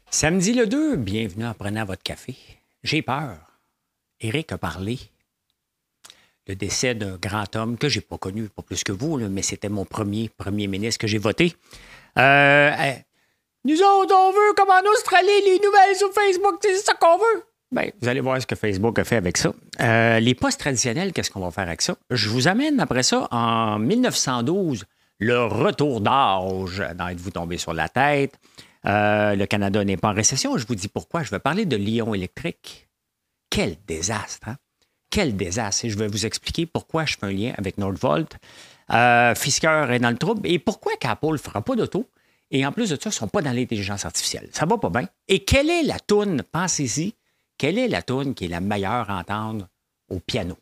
Samedi le 2, bienvenue en prenant votre café. J'ai peur. Éric a parlé. Le décès d'un grand homme que j'ai pas connu, pas plus que vous, là, mais c'était mon premier ministre que j'ai voté. Nous autres, on veut, comme en Australie, les nouvelles sur Facebook, c'est ça qu'on veut. Bien, vous allez voir ce que Facebook a fait avec ça. Les postes traditionnels, qu'est-ce qu'on va faire avec ça? Je vous amène après ça en 1912, le retour d'âge. Êtes-vous tombé sur la tête? Le Canada n'est pas en récession. Je vous dis pourquoi. Je vais parler de Lion électrique. Quel désastre, hein? Quel désastre. Et je vais vous expliquer pourquoi je fais un lien avec Nordvolt. Fisker est dans le trouble. Et pourquoi qu'Apple ne fera pas d'auto? Et en plus de ça, ils ne sont pas dans l'intelligence artificielle. Ça va pas bien. Et quelle est la toune, pensez-y, quelle est la toune qui est la meilleure à entendre au piano?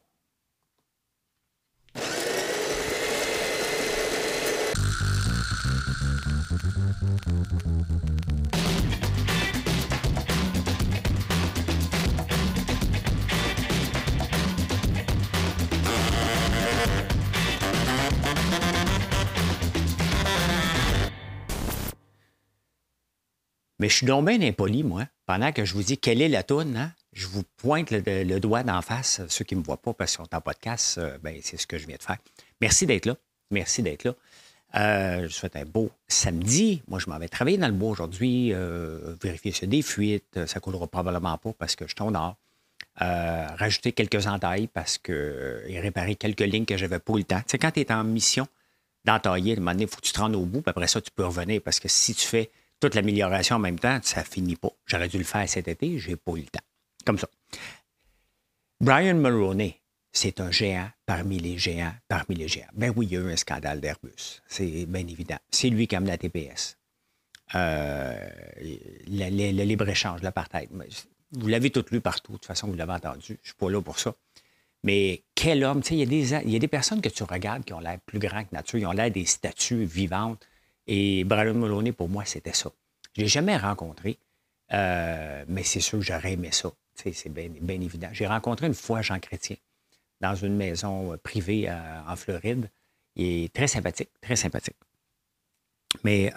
Mais je suis donc bien impoli, moi. Pendant que je vous dis quelle est la toune, hein, je vous pointe le doigt d'en face. Ceux qui ne me voient pas parce qu'ils sont en podcast, ben, c'est ce que je viens de faire. Merci d'être là. Merci d'être là. Je vous souhaite un beau samedi. Moi, je m'en vais travailler dans le bois aujourd'hui, vérifier s'il y a des fuites. Ça ne coulera probablement pas parce que je suis au nord. Rajouter quelques entailles parce que et réparer quelques lignes que je n'avais pas eu le temps. Tu sais, quand tu es en mission d'entailler, à un moment donné, il faut que tu te rendes au bout, puis après ça, tu peux revenir parce que si tu fais toute l'amélioration en même temps, ça finit pas. J'aurais dû le faire cet été, j'ai pas eu le temps. Comme ça. Brian Mulroney, c'est un géant parmi les géants, parmi les géants. Ben oui, il y a eu un scandale d'Airbus. C'est bien évident. C'est lui qui a amené la TPS. Le libre-échange, l'apartheid. Vous l'avez tout lu partout. De toute façon, vous l'avez entendu. Je ne suis pas là pour ça. Mais quel homme, tu sais, il y a des personnes que tu regardes qui ont l'air plus grands que nature. Ils ont l'air des statues vivantes. Et Brian Mulroney, pour moi, c'était ça. Je ne l'ai jamais rencontré, mais c'est sûr que j'aurais aimé ça. Tu sais, c'est bien évident. J'ai rencontré une fois Jean Chrétien dans une maison privée en Floride. Il est très sympathique, très sympathique. Mais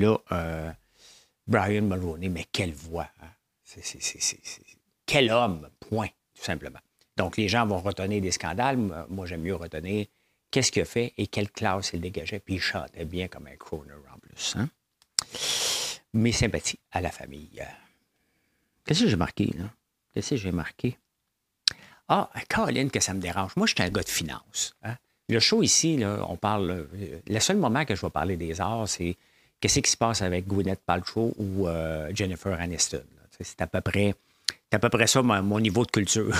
Brian Mulroney, mais quelle voix! Hein? Quel homme, point, tout simplement. Donc, les gens vont retenir des scandales. Moi, j'aime mieux retenir qu'est-ce qu'il a fait et quelle classe il dégageait. Puis il chantait bien comme un crooner en plus. Hein? Mes sympathies à la famille. Qu'est-ce que j'ai marqué, là? Qu'est-ce que j'ai marqué? Ah, Colin, que ça me dérange. Moi, je suis un gars de finance. Hein? Le show ici, là, on parle... le seul moment que je vais parler des arts, c'est qu'est-ce qui se passe avec Gwyneth Paltrow ou Jennifer Aniston. C'est à peu près ça, mon niveau de culture.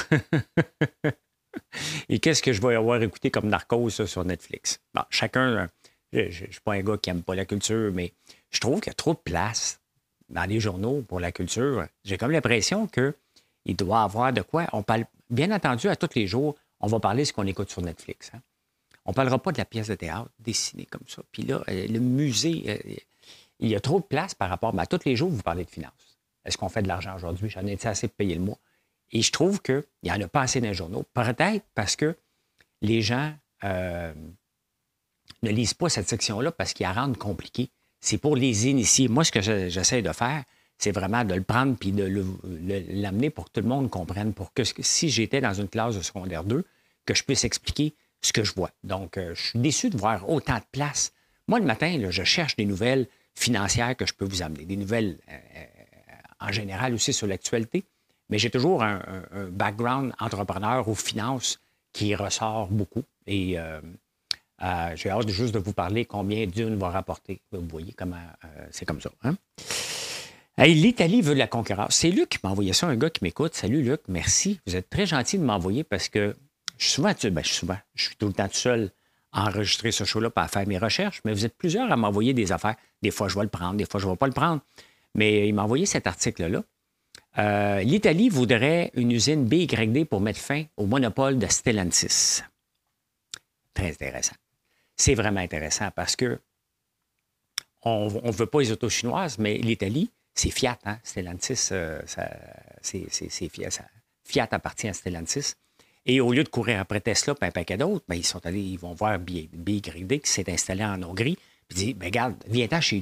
Et qu'est-ce que je vais avoir écouté comme Narcos sur Netflix? Bon, chacun, je ne suis pas un gars qui n'aime pas la culture, mais je trouve qu'il y a trop de place dans les journaux pour la culture. J'ai comme l'impression qu'il doit y avoir de quoi. On parle, bien entendu, à tous les jours, on va parler de ce qu'on écoute sur Netflix. Hein? On ne parlera pas de la pièce de théâtre dessinée comme ça. Puis là, le musée, il y a trop de place par rapport... Mais à tous les jours, vous parlez de finances. Est-ce qu'on fait de l'argent aujourd'hui? J'en ai assez pour payer le mois. Et je trouve qu'il n'y en a pas assez dans les journaux. Peut-être parce que les gens ne lisent pas cette section-là parce qu'ils la rendent compliquée. C'est pour les initiés. Moi, ce que j'essaie de faire, c'est vraiment de le prendre puis de l'amener pour que tout le monde comprenne. Pour que si j'étais dans une classe de secondaire 2, que je puisse expliquer ce que je vois. Donc, je suis déçu de voir autant de place. Moi, le matin, là, je cherche des nouvelles financières que je peux vous amener. Des nouvelles en général aussi sur l'actualité. Mais j'ai toujours un background entrepreneur ou finance qui ressort beaucoup. Et j'ai hâte juste de vous parler combien Dune va rapporter. Vous voyez comment c'est comme ça. Hein? Hey, l'Italie veut de la concurrence. C'est Luc qui m'a envoyé ça, un gars qui m'écoute. Salut Luc, merci. Vous êtes très gentil de m'envoyer parce que je suis tout le temps tout seul à enregistrer ce show-là pour faire mes recherches, mais vous êtes plusieurs à m'envoyer des affaires. Des fois, je vais le prendre, des fois, je ne vais pas le prendre. Mais il m'a envoyé cet article-là. L'Italie voudrait une usine BYD pour mettre fin au monopole de Stellantis. Très intéressant. C'est vraiment intéressant parce que on ne veut pas les autos chinoises, mais l'Italie, c'est Fiat. Hein? Stellantis, c'est Fiat. Fiat appartient à Stellantis. Et au lieu de courir après Tesla et un paquet d'autres, ben, ils vont voir BYD qui s'est installé en Hongrie. Puis dit, ben, regarde, viens-t'en chez nous.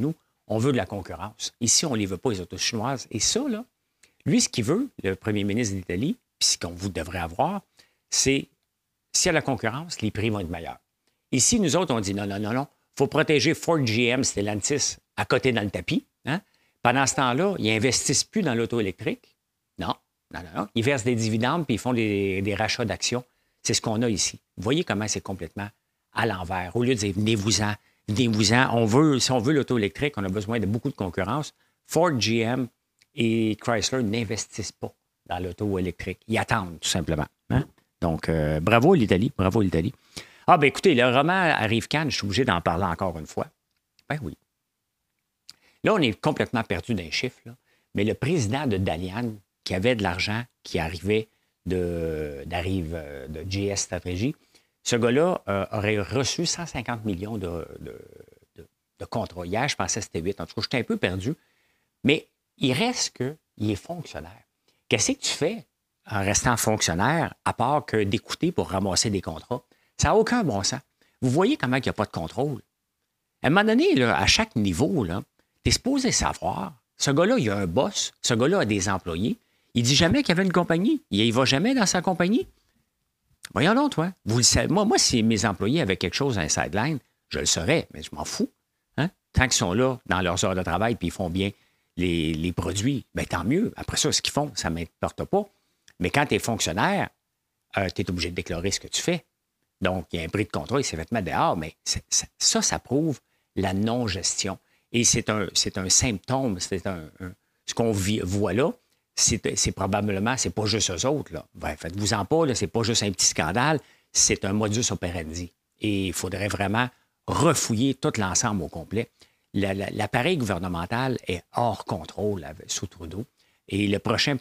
On veut de la concurrence. Ici, on ne les veut pas, les autos chinoises. Et ça, là, lui, ce qu'il veut, le premier ministre d'Italie, puis ce qu'on vous devrait avoir, c'est s'il y a la concurrence, les prix vont être meilleurs. Ici, nous autres, on dit non, non, non, non. Il faut protéger Ford, GM, Stellantis à côté dans le tapis. Hein? Pendant ce temps-là, ils n'investissent plus dans l'auto électrique. Non, non, non, non. Ils versent des dividendes puis ils font des rachats d'actions. C'est ce qu'on a ici. Vous voyez comment c'est complètement à l'envers. Au lieu de dire venez-vous-en, venez-vous-en. Si on veut l'auto électrique, on a besoin de beaucoup de concurrence. Ford, GM et Chrysler n'investissent pas dans l'auto électrique. Ils attendent, tout simplement. Hein? Donc, bravo l'Italie, bravo l'Italie. Ah, ben écoutez, le roman Arrive-Cannes, je suis obligé d'en parler encore une fois. Ben oui. Là, on est complètement perdu d'un chiffre, là. Mais le président de Dalian, qui avait de l'argent qui arrivait de GS Strategy, ce gars-là aurait reçu 150 millions de contrats. Hier, je pensais que c'était 8. En tout cas, j'étais un peu perdu. Mais il reste qu'il est fonctionnaire. Qu'est-ce que tu fais en restant fonctionnaire, à part que d'écouter pour ramasser des contrats? Ça n'a aucun bon sens. Vous voyez comment il n'y a pas de contrôle. À un moment donné, là, à chaque niveau, tu es supposé savoir, ce gars-là, il a un boss, ce gars-là a des employés. Il dit jamais qu'il y avait une compagnie. Il ne va jamais dans sa compagnie. Voyons donc, toi. Vous le savez. Moi, si mes employés avaient quelque chose, un sideline, je le saurais, mais je m'en fous. Hein? Tant qu'ils sont là, dans leurs heures de travail, puis ils font bien les produits, bien, tant mieux. Après ça, ce qu'ils font, ça ne m'importe pas. Mais quand tu es fonctionnaire, tu es obligé de déclarer ce que tu fais. Donc, il y a un prix de contrat, il s'est fait mettre dehors, mais ça prouve la non-gestion. Et c'est un symptôme, ce qu'on voit là, c'est probablement, c'est pas juste eux autres. Là. Ben, faites-vous-en pas, c'est pas juste un petit scandale, c'est un modus operandi. Et il faudrait vraiment refouiller tout l'ensemble au complet. L'appareil gouvernemental est hors contrôle sous Trudeau. Et le prochain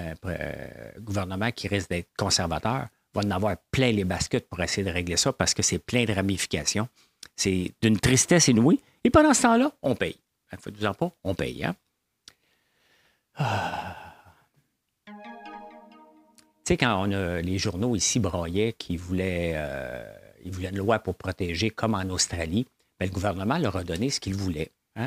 gouvernement qui risque d'être conservateur va en avoir plein les baskets pour essayer de régler ça parce que c'est plein de ramifications. C'est d'une tristesse inouïe. Et pendant ce temps-là, on paye. Faites-vous-en pas, on paye. Hein? Tu sais, quand les journaux ici braillaient qu'ils voulaient une loi pour protéger, comme en Australie, bien, le gouvernement leur a donné ce qu'il voulait. Hein?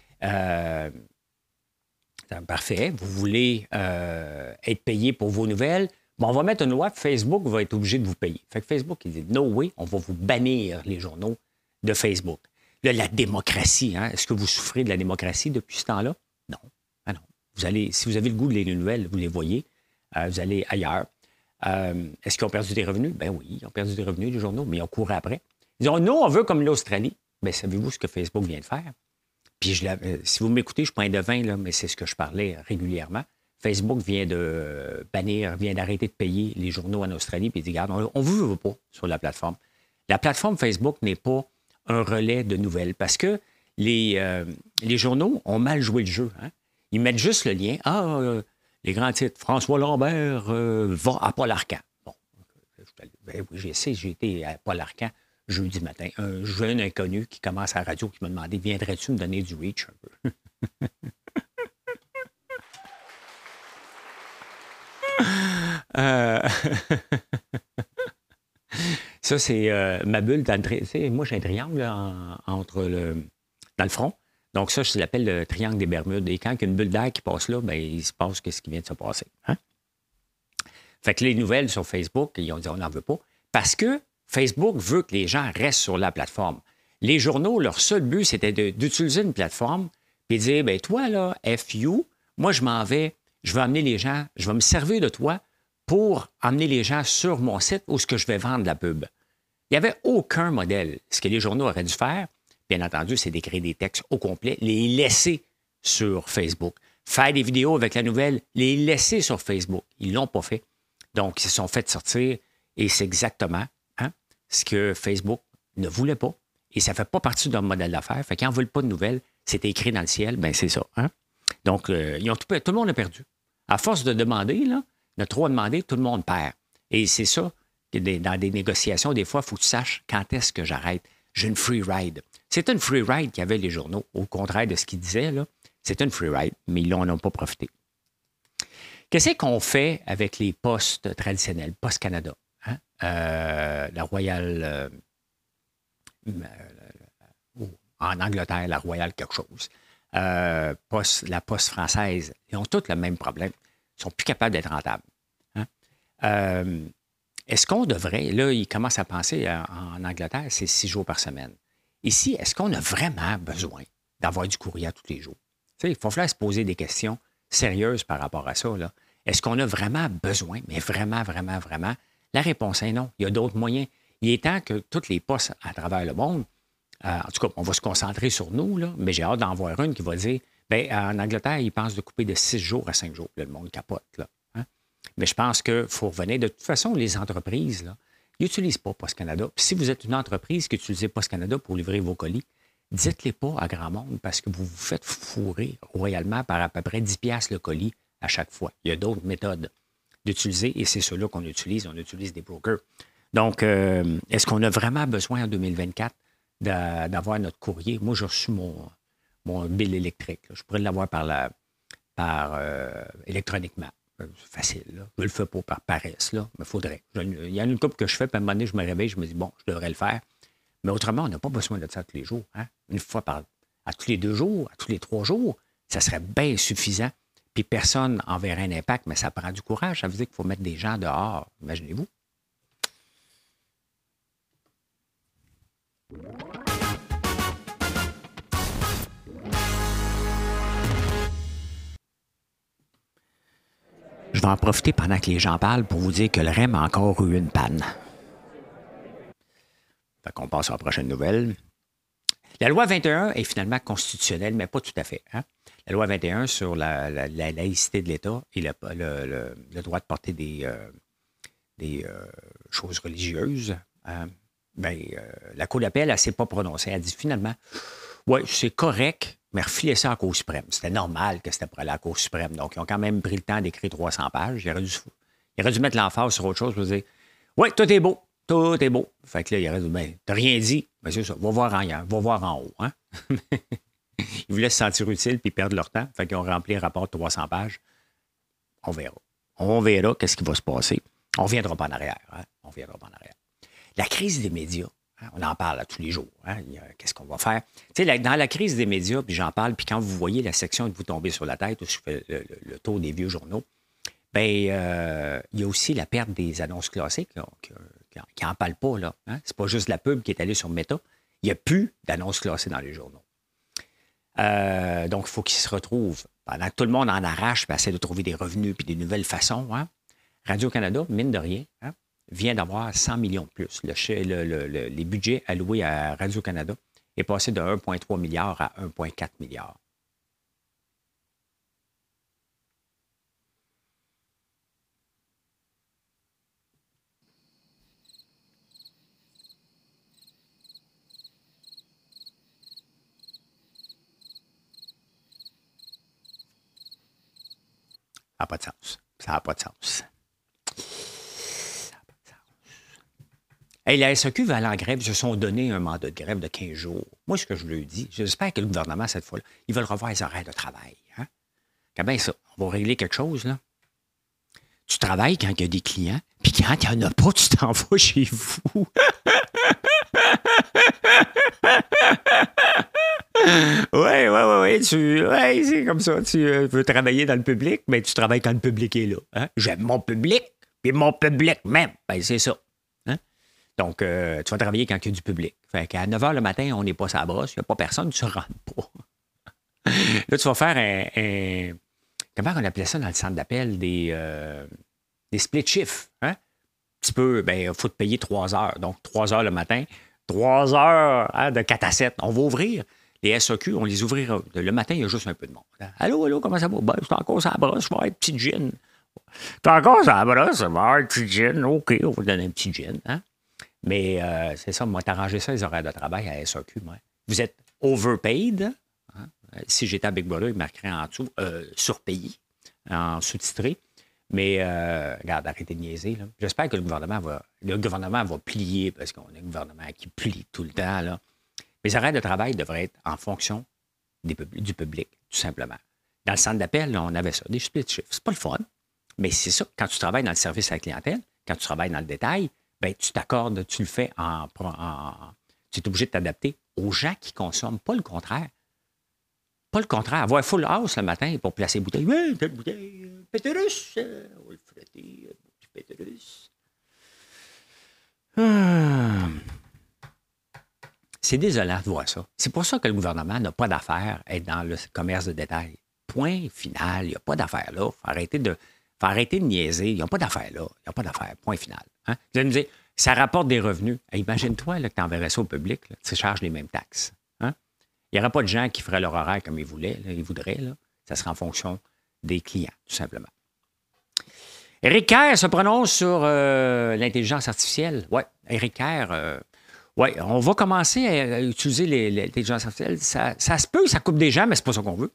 Parfait. Vous voulez être payé pour vos nouvelles? Bon, on va mettre une loi, Facebook va être obligé de vous payer. Fait que Facebook, il dit, no way, on va vous bannir les journaux de Facebook. Là, la démocratie, hein? Est-ce que vous souffrez de la démocratie depuis ce temps-là? Non. Ah non. Si vous avez le goût de lire les nouvelles, vous les voyez. Vous allez ailleurs. Est-ce qu'ils ont perdu des revenus? Ben oui, ils ont perdu des revenus, les journaux, mais ils ont couru après. Ils disent, non, on veut comme l'Australie. Bien, savez-vous ce que Facebook vient de faire? Puis, si vous m'écoutez, je ne suis pas un devin, là, mais c'est ce que je parlais régulièrement. Facebook vient d'arrêter de payer les journaux en Australie, puis il dit, regarde, on ne vous veut pas sur la plateforme. La plateforme Facebook n'est pas un relais de nouvelles parce que les journaux ont mal joué le jeu. Hein? Ils mettent juste le lien. Les grands titres, François Lambert va à Paul Arcand. Bon, ben oui, j'ai été à Paul Arcand jeudi matin. Un jeune inconnu qui commence à la radio qui m'a demandé, viendrais-tu me donner du reach un peu? Ça, c'est ma bulle. Moi, j'ai un triangle dans le front. Donc, ça, je l'appelle le triangle des Bermudes. Et quand il y a une bulle d'air qui passe là, bien, il se passe ce qui vient de se passer. Hein? Fait que les nouvelles sur Facebook, ils ont dit on n'en veut pas. Parce que Facebook veut que les gens restent sur la plateforme. Les journaux, leur seul but, c'était d'utiliser une plateforme et de dire, bien, toi, là, FU, moi, je vais amener les gens, je vais me servir de toi pour amener les gens sur mon site où ce que je vais vendre la pub. Il n'y avait aucun modèle. Ce que les journaux auraient dû faire, bien entendu, c'est d'écrire des textes au complet, les laisser sur Facebook. Faire des vidéos avec la nouvelle, les laisser sur Facebook. Ils ne l'ont pas fait. Donc, ils se sont fait sortir et c'est exactement ce que Facebook ne voulait pas. Et ça ne fait pas partie de leur modèle d'affaires. Fait qu'ils n'en veulent pas de nouvelles. C'est écrit dans le ciel, bien c'est ça. Hein? Donc, tout le monde a perdu. À force de demander, là, de trop demander, tout le monde perd. Et c'est ça, dans des négociations, des fois, il faut que tu saches quand est-ce que j'arrête. J'ai une free ride. C'est une free ride qu'avaient les journaux, au contraire de ce qu'ils disaient. Là. C'est une free ride, mais ils n'en ont pas profité. Qu'est-ce qu'on fait avec les postes traditionnels, Poste Canada? Hein? La Royale... en Angleterre, la Royale quelque chose. la Poste française, ils ont tous le même problème. Ils ne sont plus capables d'être rentables. Hein? Est-ce qu'on devrait, là, ils commencent à penser en Angleterre, c'est 6 jours par semaine. Ici, est-ce qu'on a vraiment besoin d'avoir du courrier tous les jours? Tu sais, il faut falloir se poser des questions sérieuses par rapport à ça, là. Est-ce qu'on a vraiment besoin, mais vraiment, vraiment, vraiment? La réponse est non. Il y a d'autres moyens. Il est temps que toutes les postes à travers le monde, en tout cas, on va se concentrer sur nous, là, mais j'ai hâte d'en voir une qui va dire, bien, en Angleterre, ils pensent de couper de 6 jours à 5 jours. Là, le monde capote, là. Hein? Mais je pense qu'il faut revenir. De toute façon, les entreprises, là, ils n'utilisent pas Post Canada. Puis si vous êtes une entreprise qui utilise Post Canada pour livrer vos colis, dites-les pas à grand monde parce que vous vous faites fourrer royalement par à peu près 10 piastres le colis à chaque fois. Il y a d'autres méthodes d'utiliser et c'est ceux-là qu'on utilise. On utilise des brokers. Donc, est-ce qu'on a vraiment besoin en 2024 d'avoir notre courrier? Moi, j'ai reçu mon bill électrique. Là. Je pourrais l'avoir électroniquement. C'est facile. Là. Je ne le fais pas par paresse, là, mais il faudrait. Il y a une couple que je fais, puis à un moment donné, je me réveille, je me dis, bon, je devrais le faire. Mais autrement, on n'a pas besoin de ça tous les jours. Hein? Une fois à tous les 2 jours, à tous les 3 jours, ça serait bien suffisant. Puis personne en verrait un impact, mais ça prend du courage. Ça veut dire qu'il faut mettre des gens dehors. Imaginez-vous. Je vais en profiter pendant que les gens parlent pour vous dire que le REM a encore eu une panne. Fait qu'on passe à la prochaine nouvelle. La loi 21 est finalement constitutionnelle, mais pas tout à fait. Hein? La loi 21 sur la laïcité de l'État et le droit de porter des choses religieuses, la Cour d'appel, elle ne s'est pas prononcée. Elle a dit finalement, oui, c'est correct, mais refilez ça à la Cour suprême. C'était normal que c'était pour aller à la Cour suprême. Donc, ils ont quand même pris le temps d'écrire 300 pages. Ils auraient dû mettre l'emphase sur autre chose pour dire, oui, tout est beau. Tout est beau. Fait que là, il aurait dit, ben, t'as rien dit. Ben, c'est ça. Va voir en haut. Hein? Ils voulaient se sentir utiles puis perdre leur temps. Fait qu'ils ont rempli un rapport de 300 pages. On verra. On verra qu'est-ce qui va se passer. On ne reviendra pas en arrière. Hein? On ne reviendra pas en arrière. La crise des médias, hein? On en parle tous les jours. Hein? Qu'est-ce qu'on va faire? Tu sais, dans la crise des médias, puis j'en parle, puis quand vous voyez la section de vous tomber sur la tête, où je fais le tour des vieux journaux, bien, il y a aussi la perte des annonces classiques, là, qui n'en parlent pas. Là, hein? C'est pas juste la pub qui est allée sur Meta. Il n'y a plus d'annonces classées dans les journaux. Donc, il faut qu'ils se retrouvent. Pendant que tout le monde en arrache et essaie de trouver des revenus et des nouvelles façons, hein? Radio-Canada, mine de rien, hein, vient d'avoir 100 millions de plus. Les budgets alloués à Radio-Canada est passé de 1,3 milliard à 1,4 milliard. Ça n'a pas de sens. Ça n'a pas de sens. Hey, la SAQ va aller en grève. Ils se sont donné un mandat de grève de 15 jours. Moi, ce que je lui dis, j'espère que le gouvernement, cette fois-là, ils veulent revoir les horaires de travail. Hein? Quand bien ça, on va régler quelque chose, là. Tu travailles quand il y a des clients, puis quand il n'y en a pas, tu t'en vas chez vous. Oui, c'est comme ça. Tu veux travailler dans le public, mais tu travailles quand le public est là. Hein? J'aime mon public, puis mon public même. Ben, c'est ça. Hein? Donc, tu vas travailler quand il y a du public. Fait qu'à 9 h le matin, on n'est pas sur la brosse, il n'y a pas personne, tu ne rentres pas. Là, tu vas faire un. Comment on appelait ça dans le centre d'appel? Des split shifts. Hein? Petit peu, il faut te payer 3 heures. Donc, 3 heures le matin, 3 heures hein, de 4 à 7. On va ouvrir. Les SAQ, on les ouvrira. Le matin, il y a juste un peu de monde. Allô, comment ça va? Ben, je suis encore sur la brosse, je vais avoir un petit gin. Tu es encore sur la brosse, je vais avoir un petit gin. OK, on va te donner un petit gin. Hein? Mais c'est ça, moi, t'arranger ça, les horaires de travail à SAQ. Moi. Vous êtes overpaid. Hein? Si j'étais à Big Brother, il marquerait en dessous surpayé, en sous-titré. Mais, regarde, arrêtez de niaiser. Là. J'espère que le gouvernement va plier, parce qu'on a un gouvernement qui plie tout le temps. Là. Les horaires de travail devraient être en fonction du public, tout simplement. Dans le centre d'appel, on avait ça, des split shifts. C'est pas le fun, mais c'est ça. Quand tu travailles dans le service à la clientèle, quand tu travailles dans le détail, ben, tu t'accordes, tu le fais tu es obligé de t'adapter aux gens qui consomment, pas le contraire. Pas le contraire. Avoir full house le matin pour placer les bouteilles. Oui, telle bouteille, Péterus. On va le frotter, petit Péterus. C'est désolant de voir ça. C'est pour ça que le gouvernement n'a pas d'affaires à être dans le commerce de détail. Point final. Il n'y a pas d'affaires là. Faut arrêter de niaiser. Il n'y a pas d'affaires là. Il n'y a pas d'affaires. Point final. Hein? Vous allez me dire, ça rapporte des revenus. Imagine-toi là, que tu enverrais ça au public. Là, tu charges les mêmes taxes. Hein? Il n'y aurait pas de gens qui feraient leur horaire comme ils voulaient. Là, ils voudraient. Là. Ça serait en fonction des clients, tout simplement. Éric Kerr se prononce sur l'intelligence artificielle. Oui, Éric Kerr... oui, on va commencer à utiliser l'intelligence artificielle. Ça se peut, ça coupe des gens, mais c'est pas ça qu'on veut.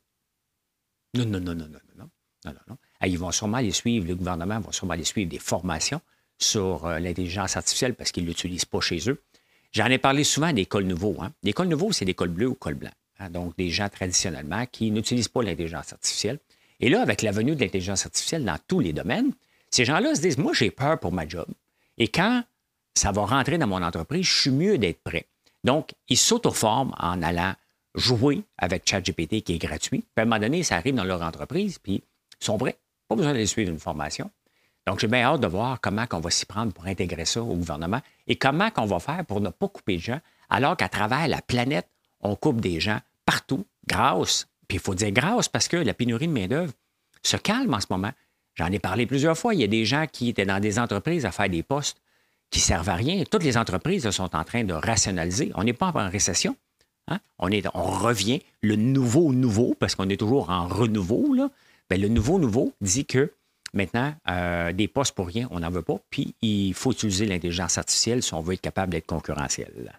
Non. Ils vont sûrement les suivre, le gouvernement va sûrement les suivre des formations sur l'intelligence artificielle parce qu'ils ne l'utilisent pas chez eux. J'en ai parlé souvent des cols nouveaux. Hein. Les cols nouveaux, c'est des cols bleus ou cols blancs. Hein. Donc, des gens traditionnellement qui n'utilisent pas l'intelligence artificielle. Et là, avec la venue de l'intelligence artificielle dans tous les domaines, ces gens-là se disent, moi, j'ai peur pour ma job. Et quand ça va rentrer dans mon entreprise, je suis mieux d'être prêt. Donc, ils s'auto-forment en allant jouer avec ChatGPT qui est gratuit. Puis à un moment donné, ça arrive dans leur entreprise, puis ils sont prêts. Pas besoin d'aller suivre une formation. Donc, j'ai bien hâte de voir comment on va s'y prendre pour intégrer ça au gouvernement et comment on va faire pour ne pas couper de gens, alors qu'à travers la planète, on coupe des gens partout grâce, puis il faut dire grâce parce que la pénurie de main-d'œuvre se calme en ce moment. J'en ai parlé plusieurs fois. Il y a des gens qui étaient dans des entreprises à faire des postes qui ne servent à rien. Toutes les entreprises là, sont en train de rationaliser. On n'est pas en récession. Hein? On revient, le nouveau, parce qu'on est toujours en renouveau. Là. Bien, le nouveau dit que maintenant, des postes pour rien, on n'en veut pas. Puis, il faut utiliser l'intelligence artificielle si on veut être capable d'être concurrentiel.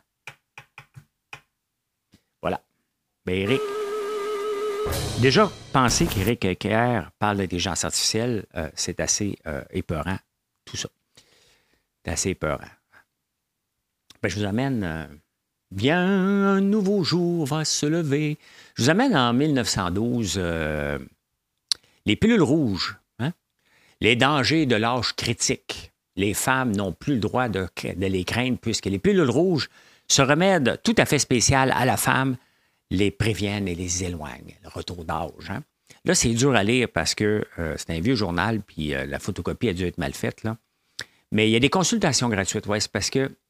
Voilà. Bien, Éric, déjà, penser qu'Éric Kerr parle d'intelligence artificielle, c'est assez épeurant, tout ça. C'est assez épeurant. Ben, je vous amène... Bien, un nouveau jour va se lever. Je vous amène en 1912 les pilules rouges, hein? Les dangers de l'âge critique. Les femmes n'ont plus le droit de les craindre puisque les pilules rouges, ce remède tout à fait spécial à la femme, les préviennent et les éloignent. Le retour d'âge. Hein? Là, c'est dur à lire parce que c'est un vieux journal puis la photocopie a dû être mal faite. Là. Mais il y a des consultations gratuites. Ouais, c'est parce que...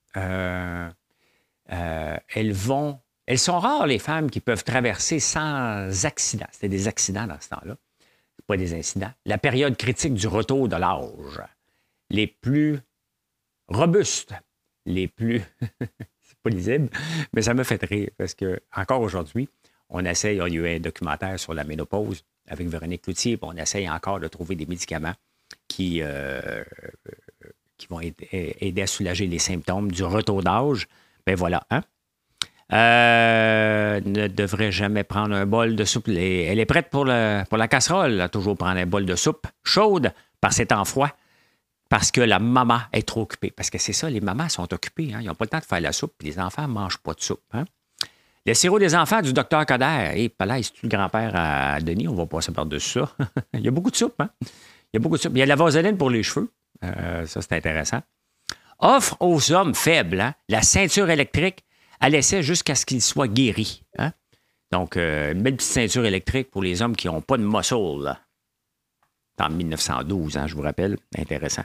elles sont rares, les femmes qui peuvent traverser sans accident. C'était des accidents dans ce temps-là, pas des incidents. La période critique du retour de l'âge. Les plus robustes, les plus... c'est pas lisible, mais ça me fait rire parce que encore aujourd'hui, on essaye, il y a eu un documentaire sur la ménopause avec Véronique Cloutier, puis on essaye encore de trouver des médicaments qui vont aider à soulager les symptômes du retour d'âge. Ben voilà, hein? Ne devrait jamais prendre un bol de soupe. Elle est prête pour la casserole, là, toujours prendre un bol de soupe chaude par ces temps froids, parce que la maman est trop occupée. Parce que c'est ça, les mamans sont occupées. Hein? Ils n'ont pas le temps de faire la soupe, puis les enfants ne mangent pas de soupe. Hein? Le sirop des enfants du docteur Coder. Et là, c'est-tu le grand-père à Denis? On va passer par-dessus ça. Il y a beaucoup de soupe. Hein? Il y a beaucoup de soupe. Il y a de la vaseline pour les cheveux. Ça, c'est intéressant. Offre aux hommes faibles, hein, la ceinture électrique à l'essai jusqu'à ce qu'ils soient guéris. Hein? Donc, une belle petite ceinture électrique pour les hommes qui n'ont pas de muscle. Là. C'est en 1912, hein, je vous rappelle. Intéressant.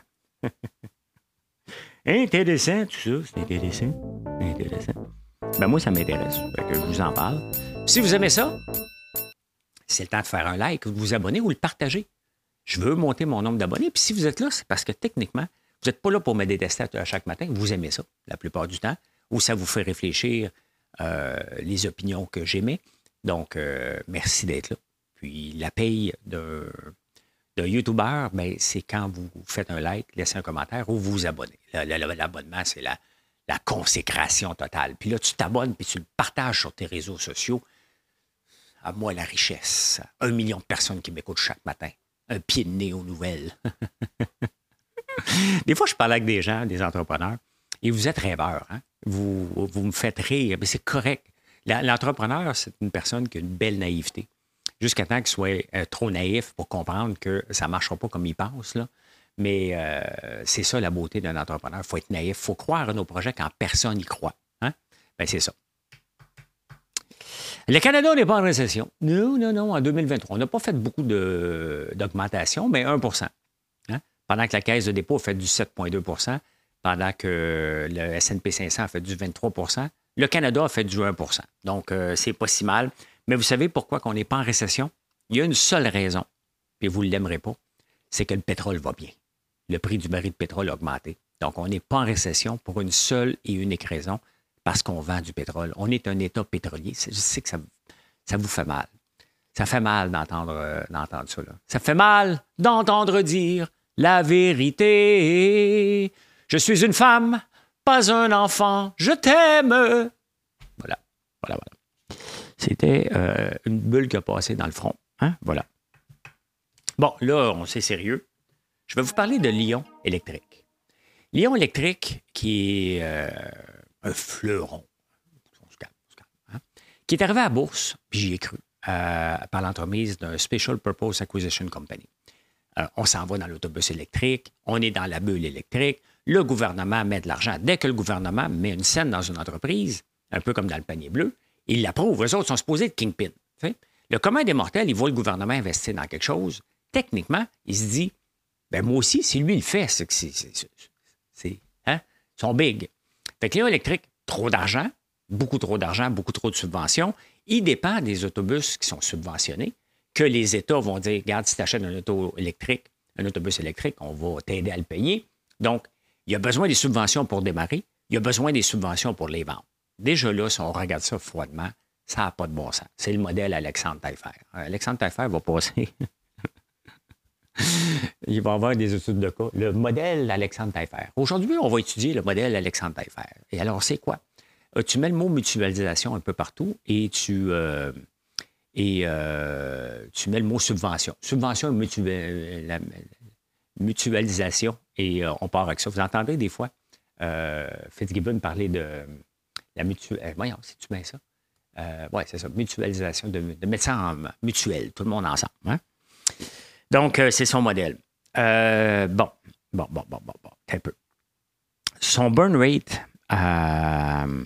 Intéressant, tout ça. C'est intéressant. Intéressant. Ben moi, ça m'intéresse. Fait que je vous en parle. Si vous aimez ça, c'est le temps de faire un like, de vous abonner ou le partager. Je veux monter mon nombre d'abonnés. Puis si vous êtes là, c'est parce que techniquement, vous n'êtes pas là pour me détester à chaque matin. Vous aimez ça, la plupart du temps. Ou ça vous fait réfléchir les opinions que j'émets. Donc, merci d'être là. Puis la paye d'un YouTuber, ben, c'est quand vous faites un like, laissez un commentaire ou vous vous abonnez. L'abonnement, c'est la consécration totale. Puis là, tu t'abonnes puis tu le partages sur tes réseaux sociaux. À moi, la richesse. 1 million de personnes qui m'écoutent chaque matin. Un pied de nez aux nouvelles. Des fois, je parle avec des gens, des entrepreneurs, et vous êtes rêveurs. Hein? Vous me faites rire, mais c'est correct. L'entrepreneur, c'est une personne qui a une belle naïveté. Jusqu'à temps qu'il soit trop naïf pour comprendre que ça ne marchera pas comme il pense. Là. Mais c'est ça la beauté d'un entrepreneur. Il faut être naïf. Il faut croire à nos projets quand personne n'y croit. Hein? Ben, c'est ça. Le Canada n'est pas en récession. Non, non, non, en 2023. On n'a pas fait beaucoup d'augmentation, mais 1 hein? Pendant que la Caisse de dépôt a fait du 7,2 pendant que le S&P 500 a fait du 23 le Canada a fait du 1 Donc, c'est pas si mal. Mais vous savez pourquoi on n'est pas en récession? Il y a une seule raison, puis vous ne l'aimerez pas, c'est que le pétrole va bien. Le prix du baril de pétrole a augmenté. Donc, on n'est pas en récession pour une seule et unique raison, parce qu'on vend du pétrole. On est un État pétrolier. Je sais que ça vous fait mal. Ça fait mal d'entendre ça. Là. Ça fait mal d'entendre dire la vérité. Je suis une femme, pas un enfant, je t'aime. Voilà. C'était une bulle qui a passé dans le front. Hein? Voilà. Bon, là, on s'est sérieux. Je vais vous parler de Lion Électrique. Lion Électrique, qui est un fleuron, on se calme, hein? Qui est arrivé à la bourse, puis j'y ai cru, par l'entremise d'un Special Purpose Acquisition Company. On s'en va dans l'autobus électrique, on est dans la bulle électrique, le gouvernement met de l'argent. Dès que le gouvernement met une scène dans une entreprise, un peu comme dans le panier bleu, il l'approuve. Eux autres sont supposés être kingpin. T'sais? Le commun des mortels, il voit le gouvernement investir dans quelque chose. Techniquement, il se dit, ben moi aussi, si lui il le fait, c'est que ils sont big. Fait que Lion Électrique, trop d'argent, beaucoup trop de subventions. Il dépend des autobus qui sont subventionnés, que les États vont dire, regarde, si tu achètes un autobus électrique, on va t'aider à le payer. Donc, il y a besoin des subventions pour démarrer, il y a besoin des subventions pour les vendre. Déjà là, si on regarde ça froidement, ça n'a pas de bon sens. C'est le modèle Alexandre Taillefer. Alexandre Taillefer va passer... Il va avoir des études de cas. Le modèle Alexandre Taillefer. Aujourd'hui, on va étudier le modèle Alexandre Taillefer. Et alors, c'est quoi? Tu mets le mot mutualisation un peu partout et tu mets le mot subvention. Subvention et mutualisation. Et on part avec ça. Vous entendez des fois Fitzgibbon parler de la mutuelle. Voyons, c'est-tu bien ça? Oui, c'est ça. Mutualisation, de mettre ça en mutuelle, tout le monde ensemble. Hein? Donc, c'est son modèle. Bon, un peu. Son burn rate, un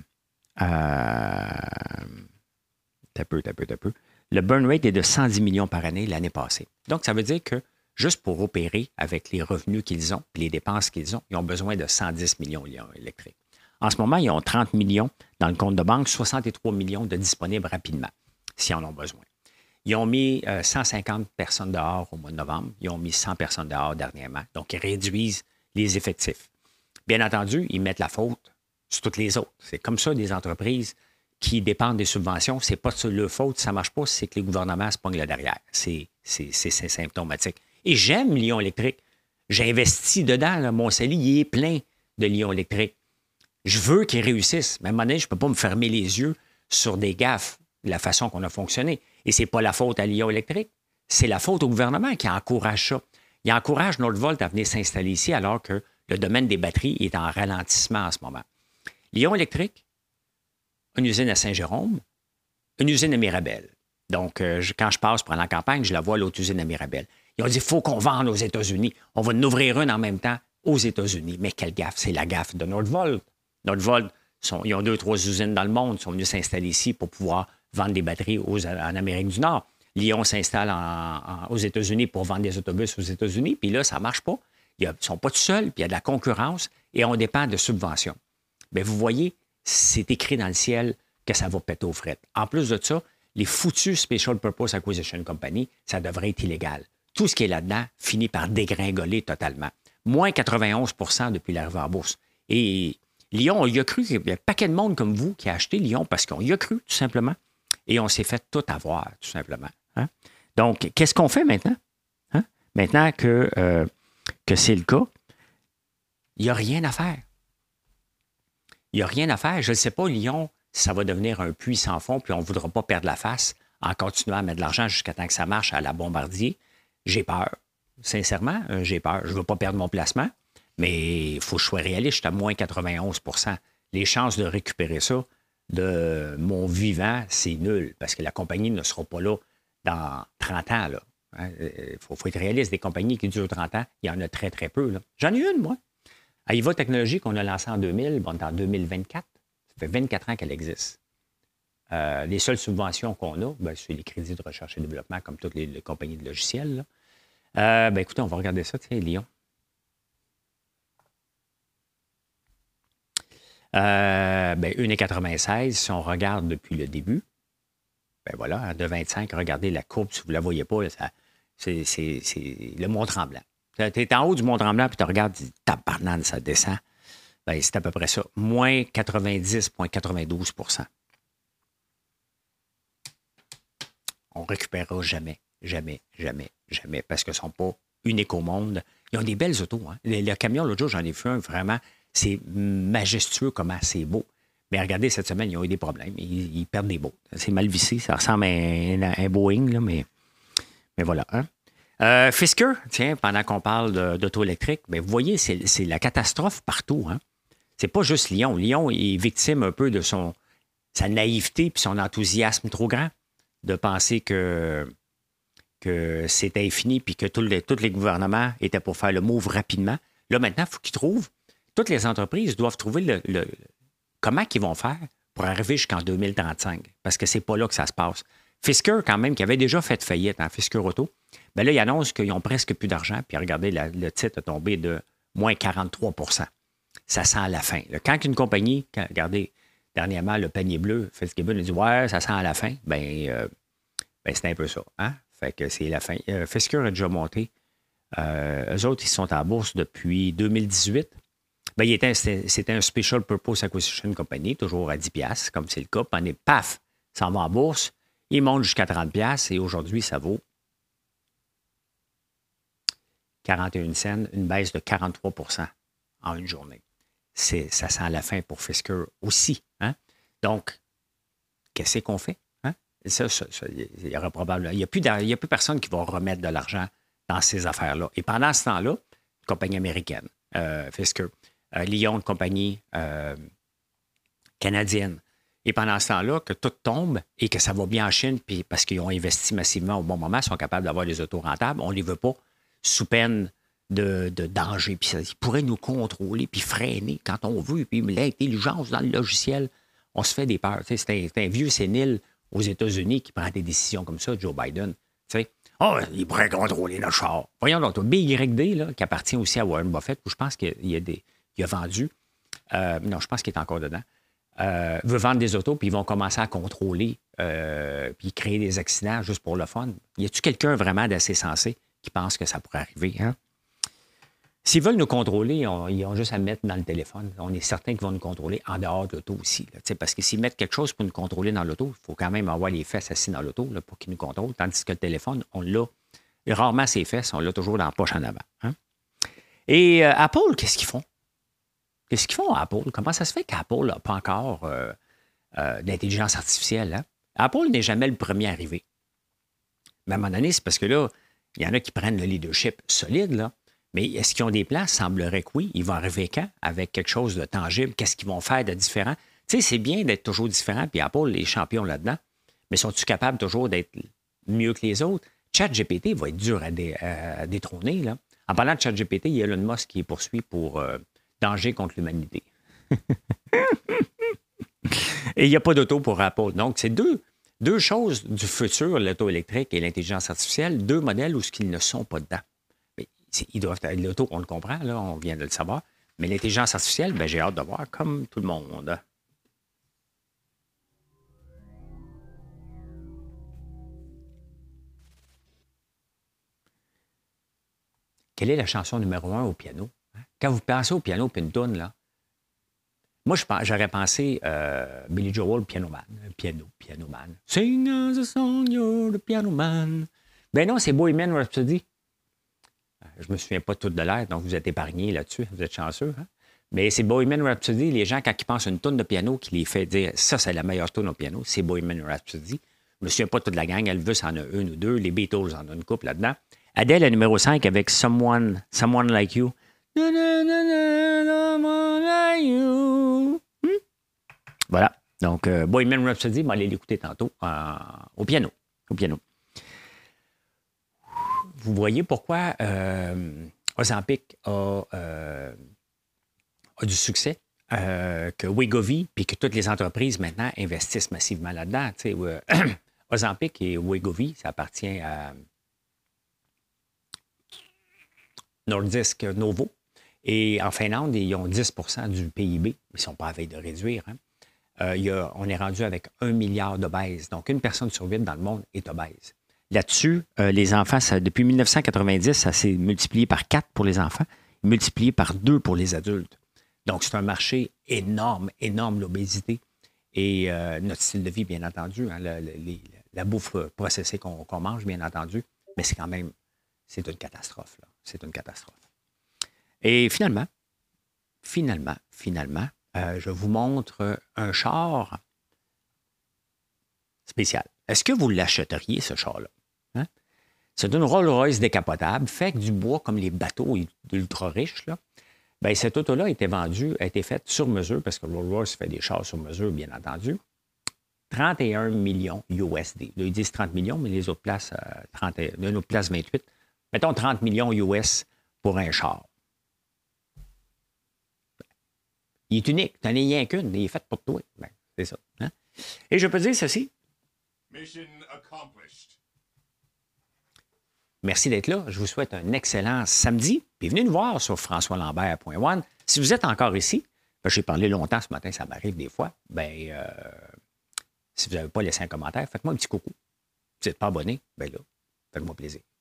peu. Le burn rate est de 110 millions par année l'année passée. Donc, ça veut dire que juste pour opérer avec les revenus qu'ils ont et les dépenses qu'ils ont, ils ont besoin de 110 millions Lion Électrique. En ce moment, ils ont 30 millions dans le compte de banque, 63 millions de disponibles rapidement, s'ils en ont besoin. Ils ont mis 150 personnes dehors au mois de novembre. Ils ont mis 100 personnes dehors dernièrement. Donc, ils réduisent les effectifs. Bien entendu, ils mettent la faute sur toutes les autres. C'est comme ça, des entreprises qui dépendent des subventions. C'est pas sur leur faute, ça ne marche pas, c'est que les gouvernements se pognent là derrière. C'est symptomatique. Et j'aime Lion Électrique. J'ai investi dedans. Là. Mon CELI, il est plein de Lion Électrique. Je veux qu'ils réussissent. Mais à un moment donné, je ne peux pas me fermer les yeux sur des gaffes de la façon qu'on a fonctionné. Et ce n'est pas la faute à Lion Électrique, c'est la faute au gouvernement qui encourage ça. Il encourage Northvolt à venir s'installer ici alors que le domaine des batteries est en ralentissement en ce moment. Lion Électrique, une usine à Saint-Jérôme, une usine à Mirabel. Donc, quand je passe pour aller en campagne, je la vois, l'autre usine à Mirabel. Ils ont dit, il faut qu'on vende aux États-Unis. On va en ouvrir une en même temps aux États-Unis. Mais quelle gaffe? C'est la gaffe de Northvolt. Northvolt, ils ont 2-3 usines dans le monde, ils sont venus s'installer ici pour pouvoir vendre des batteries en Amérique du Nord. Lion s'installe aux États-Unis pour vendre des autobus aux États-Unis, puis là, ça ne marche pas. Ils ne sont pas tout seuls, puis il y a de la concurrence et on dépend de subventions. Bien, vous voyez, c'est écrit dans le ciel que ça va péter aux frettes. En plus de ça, les foutus Special Purpose Acquisition Company, ça devrait être illégal. Tout ce qui est là-dedans finit par dégringoler totalement. Moins 91 % depuis l'arrivée en bourse. Et Lion, on y a cru, il y a un paquet de monde comme vous qui a acheté Lion parce qu'on y a cru, tout simplement. Et on s'est fait tout avoir, tout simplement. Hein? Donc, qu'est-ce qu'on fait maintenant? Hein? Maintenant que c'est le cas, il n'y a rien à faire. Il n'y a rien à faire. Je ne sais pas, Lion, si ça va devenir un puits sans fond, puis on ne voudra pas perdre la face en continuant à mettre de l'argent jusqu'à temps que ça marche à la Bombardier. J'ai peur. Sincèrement, j'ai peur. Je ne veux pas perdre mon placement, mais il faut que je sois réaliste. Je suis à moins 91 % Les chances de récupérer ça de mon vivant, c'est nul, parce que la compagnie ne sera pas là dans 30 ans. Il faut être réaliste. Des compagnies qui durent 30 ans, il y en a très, très peu. Là. J'en ai une, moi. Aïva Technologies, qu'on a lancée en 2000, bon, on est en 2024. Ça fait 24 ans qu'elle existe. Les seules subventions qu'on a, ben, c'est les crédits de recherche et développement, comme toutes les compagnies de logiciels. Ben, écoutez, on va regarder ça, tiens, Lyon. Ben, 1,96 si on regarde depuis le début. Ben voilà, de 25, regardez la courbe, si vous ne la voyez pas, c'est le Mont-Tremblant. Tu es en haut du Mont-Tremblant, puis tu regardes, tu dis, tabarnane, ça descend. Ben, c'est à peu près ça. Moins 90,92 %. On ne récupérera jamais, jamais, jamais, jamais, parce qu'ils ne sont pas uniques au monde. Ils ont des belles autos. Hein? Le camion, l'autre jour, j'en ai vu un, vraiment, c'est majestueux comment c'est beau. Mais regardez, cette semaine, ils ont eu des problèmes. Ils perdent des bouts. C'est mal vissé. Ça ressemble à un Boeing, là, mais voilà. Hein? Fisker, tiens, pendant qu'on parle d'auto électrique, bien, vous voyez, c'est la catastrophe partout. Hein? C'est pas juste Lyon. Lyon est victime un peu de sa naïveté et son enthousiasme trop grand de penser que c'était infini puis que tous les gouvernements étaient pour faire le move rapidement. Là, maintenant, il faut qu'ils trouvent. Toutes les entreprises doivent trouver comment ils vont faire pour arriver jusqu'en 2035? Parce que c'est pas là que ça se passe. Fisker, quand même, qui avait déjà fait faillite, hein, Fisker Auto, bien là, ils annoncent qu'ils n'ont presque plus d'argent. Puis regardez, le titre a tombé de moins 43 %. Ça sent la fin. Là, quand une compagnie, regardez, dernièrement, le panier bleu, Fitzgibbon a dit « Ouais, ça sent à la fin. » Ben, c'est un peu ça. Hein? Fait que c'est la fin. Fisker a déjà monté. Eux autres, ils sont en bourse depuis 2018. Ben, c'était un Special Purpose Acquisition Company, toujours à 10 $, comme c'est le cas. Puis, paf, ça en va en bourse. Il monte jusqu'à 30 $ et aujourd'hui, ça vaut 41 cents, une baisse de 43 % en une journée. Ça sent la fin pour Fisker aussi. Hein? Donc, qu'est-ce qu'on fait? Hein? Il y aura probablement. Il n'y a plus personne qui va remettre de l'argent dans ces affaires-là. Et pendant ce temps-là, une compagnie américaine, Fisker, Lyon, une compagnie canadienne. Et pendant ce temps-là, que tout tombe et que ça va bien en Chine, puis parce qu'ils ont investi massivement au bon moment, ils sont capables d'avoir des autos rentables, on ne les veut pas sous peine de danger. Puis ils pourraient nous contrôler puis freiner quand on veut. Puis l'intelligence dans le logiciel, on se fait des peurs. C'est un vieux sénile aux États-Unis qui prend des décisions comme ça, Joe Biden. Oh, il pourrait contrôler notre char. Voyons donc, BYD, là, qui appartient aussi à Warren Buffett, où je pense qu'il a vendu. Non, je pense qu'il est encore dedans. Veut vendre des autos, puis ils vont commencer à contrôler, puis créer des accidents juste pour le fun. Y a-t-il quelqu'un vraiment d'assez sensé qui pense que ça pourrait arriver? Hein? S'ils veulent nous contrôler, ils ont juste à mettre dans le téléphone. On est certain qu'ils vont nous contrôler en dehors de l'auto aussi. Là, parce que s'ils mettent quelque chose pour nous contrôler dans l'auto, il faut quand même avoir les fesses assis dans l'auto là, pour qu'ils nous contrôlent. Tandis que le téléphone, on l'a rarement ses fesses, on l'a toujours dans la poche en avant. Hein? Et Apple, qu'est-ce qu'ils font? Qu'est-ce qu'ils font à Apple? Comment ça se fait qu'Apple n'a pas encore d'intelligence artificielle? Hein? Apple n'est jamais le premier arrivé. Mais à un moment donné, c'est parce que là, il y en a qui prennent le leadership solide, là. Mais est-ce qu'ils ont des plans? Semblerait que oui. Ils vont arriver quand? Avec quelque chose de tangible. Qu'est-ce qu'ils vont faire de différent? Tu sais, c'est bien d'être toujours différent, puis Apple, les champions là-dedans. Mais sont-ils capables toujours d'être mieux que les autres? ChatGPT va être dur à détrôner, là. En parlant de ChatGPT, il y a Elon Musk qui est poursuivi pour danger contre l'humanité. Et il n'y a pas d'auto pour Apple. Donc, c'est deux choses du futur, l'auto électrique et l'intelligence artificielle, deux modèles où ils ne sont pas dedans. Mais ils doivent être l'auto, on le comprend, là, on vient de le savoir. Mais l'intelligence artificielle, ben, j'ai hâte de voir, comme tout le monde. Quelle est la chanson numéro 1 au piano? Hein? Quand vous pensez au piano puis une toune, là, moi, j'aurais pensé Billy Joel, Piano Man. Piano Man. Sing us a song, you're the piano man. Ben non, c'est Bohemian Rhapsody. Je me souviens pas tout de l'air, donc vous êtes épargnés là-dessus. Vous êtes chanceux. Hein? Mais c'est Bohemian Rhapsody. Les gens, quand ils pensent à une toune de piano qui les fait dire ça, c'est la meilleure toune au piano, c'est Bohemian Rhapsody. Je me souviens pas toute la gang. Elvis en a une ou deux. Les Beatles en ont une couple là-dedans. Adele, à numéro 5, avec Someone Like You. Someone like you. Voilà. Donc, Bohemian Rhapsody, on va aller l'écouter tantôt au piano. Vous voyez pourquoi Ozempic a du succès que Wegovy, puis que toutes les entreprises maintenant investissent massivement là-dedans. Tu sais, Ozempic et Wegovy, ça appartient à Nordisk Novo. Et en Finlande, ils ont 10 du PIB. Ils ne sont pas à veille de réduire. Hein. On est rendu avec 1 milliard d'obèses. Donc, une personne sur 8 dans le monde est obèse. Là-dessus, les enfants, depuis 1990, ça s'est multiplié par 4 pour les enfants, multiplié par 2 pour les adultes. Donc, c'est un marché énorme, énorme, l'obésité. Et notre style de vie, bien entendu, hein, la bouffe processée qu'on mange, bien entendu, mais c'est quand même, c'est une catastrophe. Là. C'est une catastrophe. Et finalement, je vous montre un char spécial. Est-ce que vous l'achèteriez, ce char-là? Hein? C'est une Rolls-Royce décapotable, fait avec du bois comme les bateaux ultra riches. Là. Bien, cette auto-là a été faite sur mesure, parce que Rolls-Royce fait des chars sur mesure, bien entendu. 31 millions USD. Là, ils disent 30 millions, mais les autres places, 28. Mettons 30 millions US pour un char. Il est unique. Tu n'en as rien qu'une. Il est fait pour toi. Ben, c'est ça. Hein? Et je peux dire ceci. Mission accomplished. Merci d'être là. Je vous souhaite un excellent samedi. Puis venez nous voir sur françoislambert.one. Si vous êtes encore ici, j'ai parlé longtemps ce matin, ça m'arrive des fois. Si vous n'avez pas laissé un commentaire, faites-moi un petit coucou. Si vous n'êtes pas abonné, bien là, faites-moi plaisir.